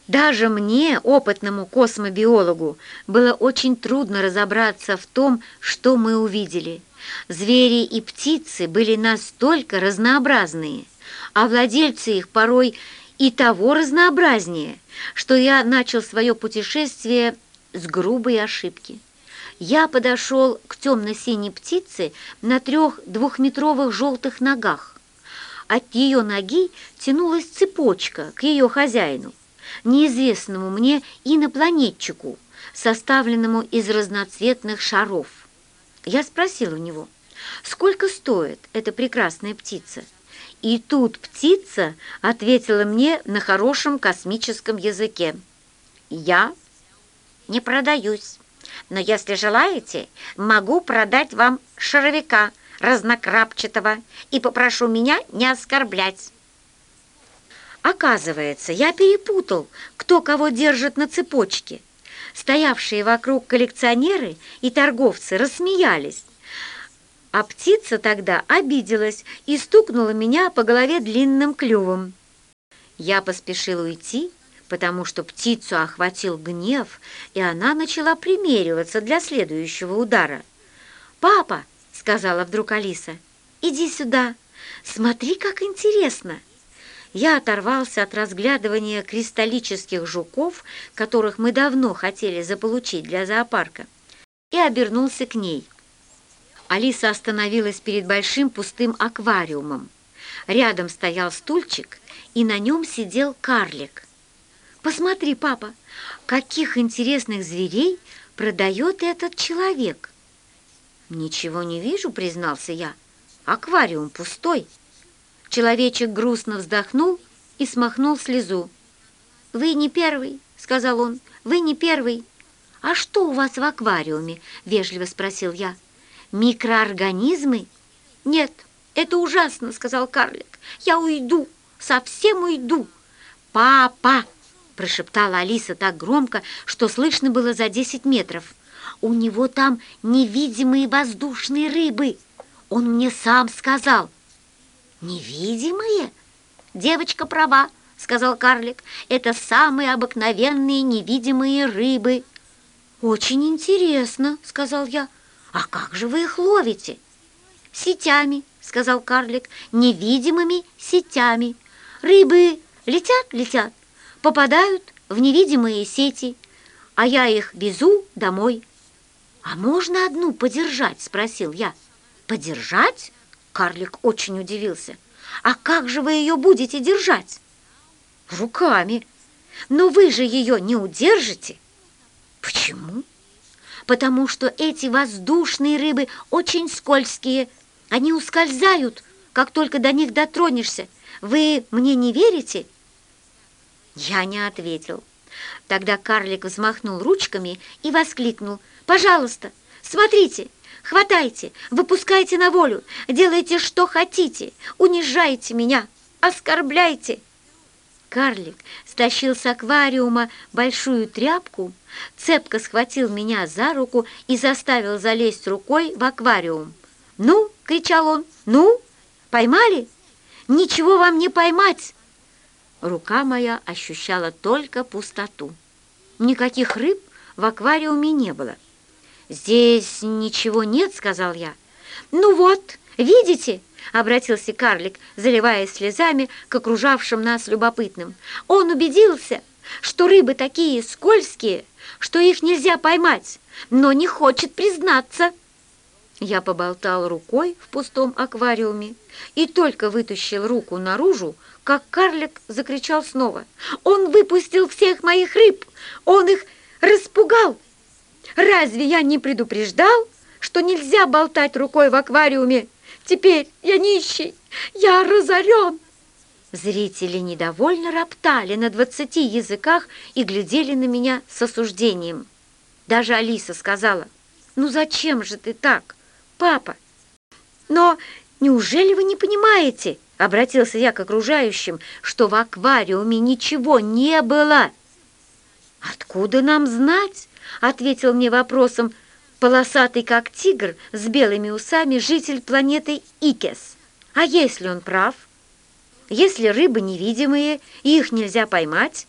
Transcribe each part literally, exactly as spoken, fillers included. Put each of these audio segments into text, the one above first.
Даже мне, опытному космобиологу, было очень трудно разобраться в том, что мы увидели. Звери и птицы были настолько разнообразные, а владельцы их порой и того разнообразнее, что я начал свое путешествие с грубой ошибки. Я подошел к темно-синей птице на трех двухметровых желтых ногах. От ее ноги тянулась цепочка к ее хозяину, неизвестному мне инопланетчику, составленному из разноцветных шаров. Я спросил у него, сколько стоит эта прекрасная птица. И тут птица ответила мне на хорошем космическом языке. «Я не продаюсь, но если желаете, могу продать вам шаровика разнокрапчатого и попрошу меня не оскорблять». Оказывается, я перепутал, кто кого держит на цепочке. Стоявшие вокруг коллекционеры и торговцы рассмеялись, а птица тогда обиделась и стукнула меня по голове длинным клювом. Я поспешил уйти, потому что птицу охватил гнев, и она начала примериваться для следующего удара. «Папа», — сказала вдруг Алиса, — «иди сюда, смотри, как интересно». Я оторвался от разглядывания кристаллических жуков, которых мы давно хотели заполучить для зоопарка, и обернулся к ней. Алиса остановилась перед большим пустым аквариумом. Рядом стоял стульчик, и на нем сидел карлик. «Посмотри, папа, каких интересных зверей продает этот человек!» «Ничего не вижу», — признался я. «Аквариум пустой». Человечек грустно вздохнул и смахнул слезу. «Вы не первый», — сказал он, — «вы не первый». «А что у вас в аквариуме?» — вежливо спросил я. «Микроорганизмы?» «Нет, это ужасно», — сказал карлик. «Я уйду, совсем уйду». «Папа!» — прошептала Алиса так громко, что слышно было за десять метров. «У него там невидимые воздушные рыбы. Он мне сам сказал». «Невидимые?» «Девочка права», — сказал карлик. «Это самые обыкновенные невидимые рыбы». «Очень интересно», — сказал я. «А как же вы их ловите?» «Сетями», — сказал карлик, — «невидимыми сетями. Рыбы летят-летят, попадают в невидимые сети, а я их везу домой». «А можно одну подержать?» — спросил я. «Подержать?» — карлик очень удивился. «А как же вы ее будете держать?» «Руками. Но вы же ее не удержите». «Почему?» «Потому что эти воздушные рыбы очень скользкие. Они ускользают, как только до них дотронешься. Вы мне не верите?» Я не ответил. Тогда карлик взмахнул ручками и воскликнул: «Пожалуйста, смотрите, хватайте, выпускайте на волю, делайте, что хотите, унижайте меня, оскорбляйте». Карлик стащил с аквариума большую тряпку, цепко схватил меня за руку и заставил залезть рукой в аквариум. «Ну!» — кричал он. «Ну! Поймали? Ничего вам не поймать!» Рука моя ощущала только пустоту. Никаких рыб в аквариуме не было. «Здесь ничего нет», — сказал я. «Ну вот, видите?» — обратился карлик, заливаясь слезами к окружавшим нас любопытным. «Он убедился, что рыбы такие скользкие, что их нельзя поймать, но не хочет признаться». Я поболтал рукой в пустом аквариуме и только вытащил руку наружу, как карлик закричал снова: «Он выпустил всех моих рыб! Он их распугал! Разве я не предупреждал, что нельзя болтать рукой в аквариуме? Теперь я нищий, я разорен!» Зрители недовольно роптали на двадцати языках и глядели на меня с осуждением. Даже Алиса сказала: «Ну зачем же ты так, папа?» «Но неужели вы не понимаете, — обратился я к окружающим, — что в аквариуме ничего не было?» «Откуда нам знать?» — ответил мне вопросом полосатый, как тигр, с белыми усами житель планеты Икес. «А если он прав? Если рыбы невидимые и их нельзя поймать,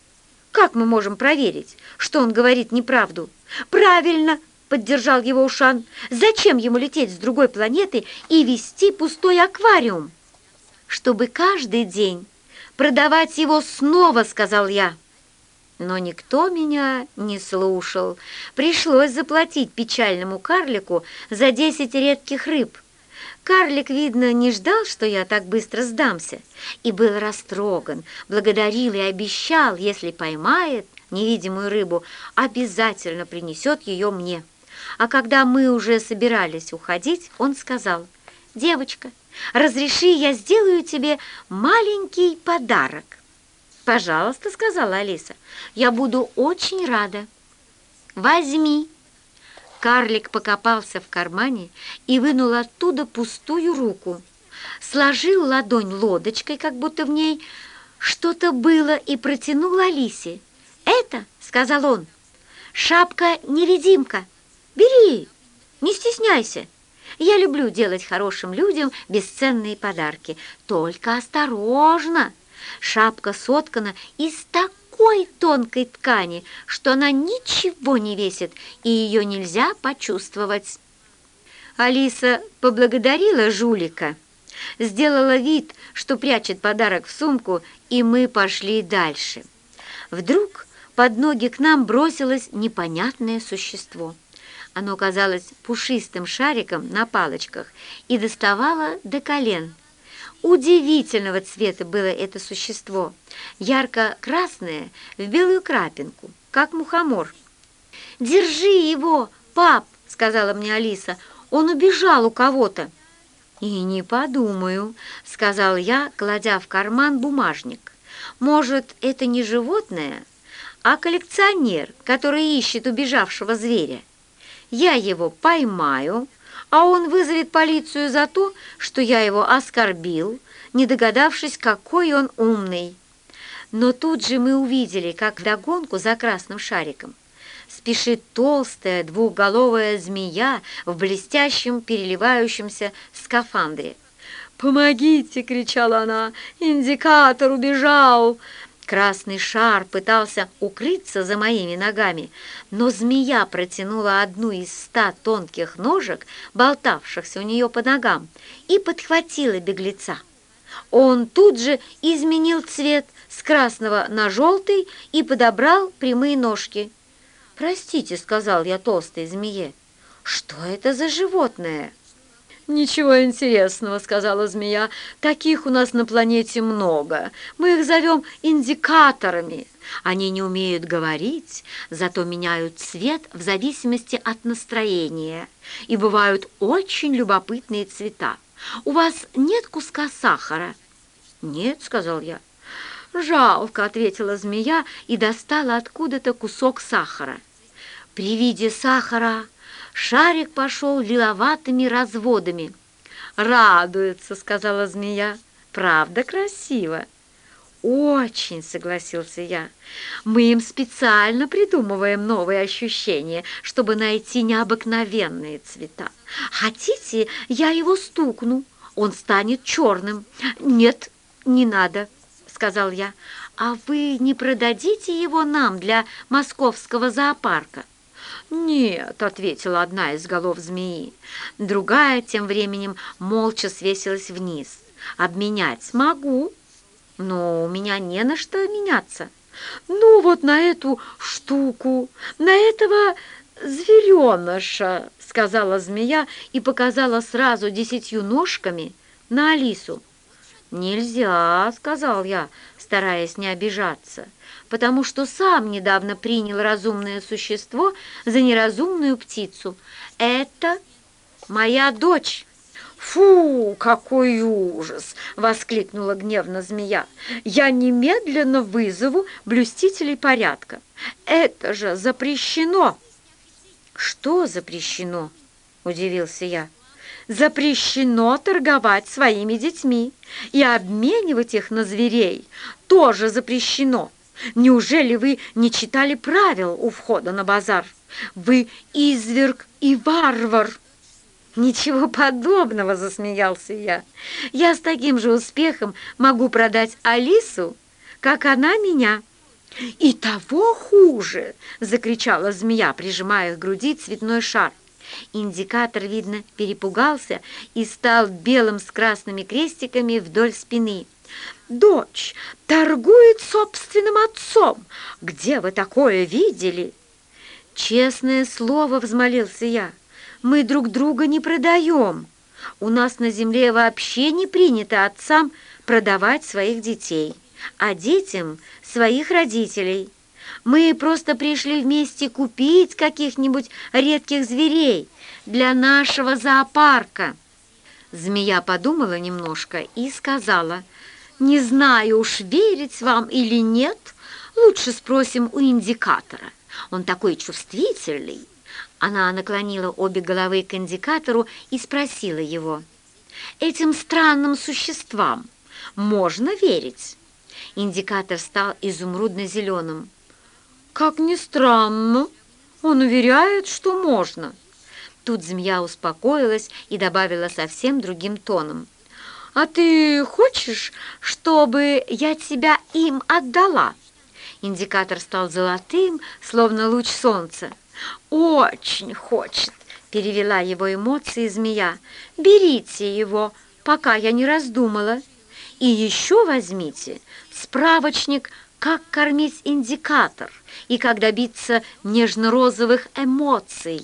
Как мы можем проверить, что он говорит неправду? Правильно, поддержал его Ушан. Зачем ему лететь с другой планеты и вести пустой аквариум? Чтобы каждый день продавать его снова, сказал я. Но никто меня не слушал. Пришлось заплатить печальному карлику за десять редких рыб. Карлик, видно, не ждал, что я так быстро сдамся, и был растроган, благодарил и обещал, если поймает невидимую рыбу, обязательно принесет ее мне. А когда мы уже собирались уходить, он сказал: «Девочка, разреши, я сделаю тебе маленький подарок». «Пожалуйста», — сказала Алиса, — «я буду очень рада». «Возьми». Карлик покопался в кармане и вынул оттуда пустую руку, сложил ладонь лодочкой, как будто в ней что-то было, и протянул Алисе. «Это, — сказал он, — шапка-невидимка. Бери, не стесняйся. Я люблю делать хорошим людям бесценные подарки. Только осторожно. Шапка соткана из такой тонкой ткани, что она ничего не весит, и ее нельзя почувствовать». Алиса поблагодарила жулика, сделала вид, что прячет подарок в сумку, и мы пошли дальше. Вдруг под ноги к нам бросилось непонятное существо. Оно казалось пушистым шариком на палочках и доставало до колен. Удивительного цвета было это существо, ярко-красное в белую крапинку, как мухомор. «Держи его, пап!» — сказала мне Алиса. «Он убежал у кого-то». «И не подумаю», — сказал я, кладя в карман бумажник. «Может, это не животное, а коллекционер, который ищет убежавшего зверя. Я его поймаю, а он вызовет полицию за то, что я его оскорбил, не догадавшись, какой он умный». Но тут же мы увидели, как вдогонку за красным шариком спешит толстая двухголовая змея в блестящем переливающемся скафандре. «Помогите!» — кричала она. «Индикатор убежал!» Красный шар пытался укрыться за моими ногами, но змея протянула одну из ста тонких ножек, болтавшихся у нее по ногам, и подхватила беглеца. Он тут же изменил цвет с красного на желтый и подобрал прямые ножки. «Простите», — сказал я толстой змее, — «что это за животное?» «Ничего интересного», — сказала змея, — «таких у нас на планете много. Мы их зовем индикаторами. Они не умеют говорить, зато меняют цвет в зависимости от настроения. И бывают очень любопытные цвета. У вас нет куска сахара?» «Нет», — сказал я. «Жалко», — ответила змея и достала откуда-то кусок сахара. При виде сахара шарик пошел лиловатыми разводами. «Радуется», — сказала змея. «Правда красиво?» «Очень», — согласился я. «Мы им специально придумываем новые ощущения, чтобы найти необыкновенные цвета. Хотите, я его стукну? Он станет черным». «Нет, не надо», — сказал я. «А вы не продадите его нам для московского зоопарка?» «Нет», — ответила одна из голов змеи. Другая тем временем молча свесилась вниз. «Обменять могу, но у меня не на что меняться». «Ну вот на эту штуку, на этого звереныша», — сказала змея и показала сразу десятью ножками на Алису. «Нельзя», — сказал я, стараясь не обижаться, потому что сам недавно принял разумное существо за неразумную птицу. «Это моя дочь». «Фу, какой ужас!» — воскликнула гневно змея. «Я немедленно вызову блюстителей порядка. Это же запрещено!» «Что запрещено?» — удивился я. «Запрещено торговать своими детьми, и обменивать их на зверей тоже запрещено. Неужели вы не читали правил у входа на базар? Вы изверг и варвар!» «Ничего подобного», — засмеялся я. «Я с таким же успехом могу продать Алису, как она меня. «И того хуже!» — закричала змея, прижимая к груди цветной шар. Индикатор, видно, перепугался и стал белым с красными крестиками вдоль спины. «Дочь торгует собственным отцом! Где вы такое видели?» «Честное слово, — взмолился я, — мы друг друга не продаем. У нас на земле вообще не принято отцам продавать своих детей, а детям — своих родителей. Мы просто пришли вместе купить каких-нибудь редких зверей для нашего зоопарка». Змея подумала немножко и сказала: «Не знаю уж, верить вам или нет, лучше спросим у индикатора. Он такой чувствительный». Она наклонила обе головы к индикатору и спросила его: «Этим странным существам можно верить?» Индикатор стал изумрудно-зеленым. «Как ни странно, он уверяет, что можно». Тут змея успокоилась и добавила совсем другим тоном: «А ты хочешь, чтобы я тебя им отдала?» Индикатор стал золотым, словно луч солнца. «Очень хочет», — перевела его эмоции змея. «Берите его, пока я не раздумала. И еще возьмите справочник «Как кормить индикатор» и «Как добиться нежно-розовых эмоций».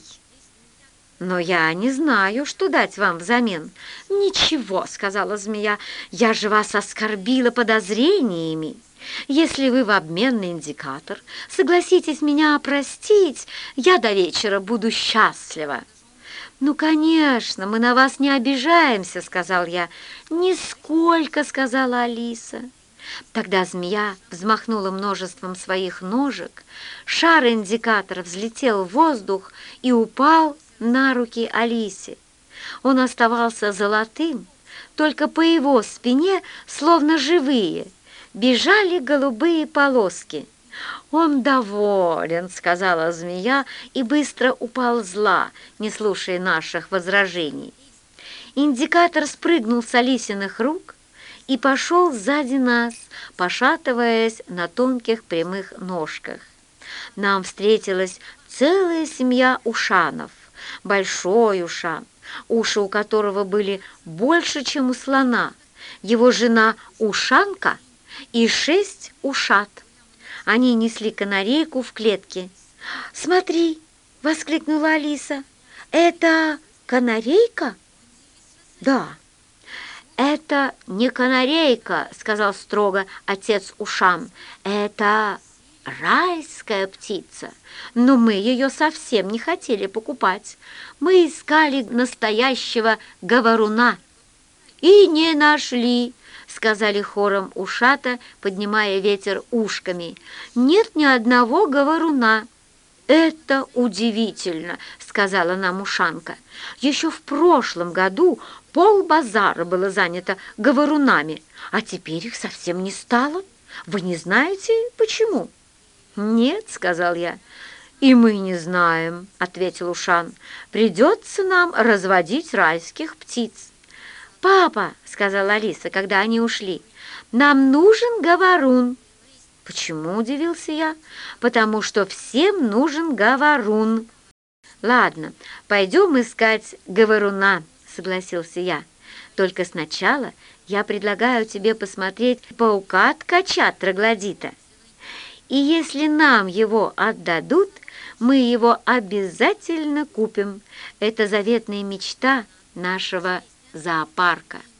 «Но я не знаю, что дать вам взамен». «Ничего», — сказала змея, — «я же вас оскорбила подозрениями. Если вы в обмен на индикатор согласитесь меня простить, я до вечера буду счастлива». «Ну, конечно, мы на вас не обижаемся», — сказал я. «Нисколько», — сказала Алиса. Тогда змея взмахнула множеством своих ножек, шар индикатора взлетел в воздух и упал на руки Алисе. Он оставался золотым, только по его спине, словно живые, бежали голубые полоски. «Он доволен», — сказала змея и быстро уползла, не слушая наших возражений. Индикатор спрыгнул с Алисиных рук и пошел сзади нас, пошатываясь на тонких прямых ножках. Нам встретилась целая семья ушанов. Большой ушан, уши у которого были больше, чем у слона, его жена ушанка и шесть ушат. Они несли канарейку в клетке. «Смотри!» — воскликнула Алиса. «Это канарейка?» «Да». «Это не канарейка», — сказал строго отец Ушан. «Это райская птица, но мы ее совсем не хотели покупать. Мы искали настоящего говоруна и не нашли», — сказали хором ушата, поднимая ветер ушками. «Нет ни одного говоруна». «Это удивительно», — сказала нам ушанка. «Еще в прошлом году полбазара было занято говорунами, а теперь их совсем не стало. Вы не знаете, почему?» «Нет», — сказал я. «И мы не знаем», — ответил Ушан. «Придется нам разводить райских птиц». «Папа», — сказала Алиса, когда они ушли, — «нам нужен говорун». «Почему?» — удивился я. «Потому что всем нужен говорун». «Ладно, пойдем искать говоруна», — согласился я. «Только сначала я предлагаю тебе посмотреть паука-ткача троглодита. И если нам его отдадут, мы его обязательно купим. Это заветная мечта нашего зоопарка».